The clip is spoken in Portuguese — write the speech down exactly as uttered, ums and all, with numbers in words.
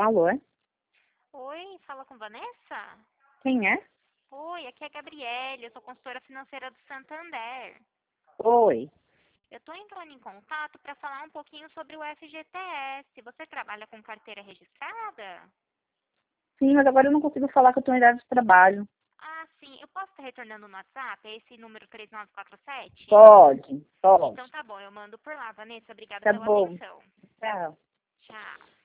Alô? Oi, fala com Vanessa? Quem é? Oi, aqui é a Gabriele, eu sou consultora financeira do Santander. Oi. Eu estou entrando em contato para falar um pouquinho sobre o F G T S. Você trabalha com carteira registrada? Sim, mas agora eu não consigo falar que eu estou em idade de trabalho. Ah, sim. Eu posso estar retornando no WhatsApp? É esse número três nove quatro sete? Pode, pode. Então tá bom, eu mando por lá. Vanessa, obrigada Tá pela bom. atenção. Tchau. Tchau.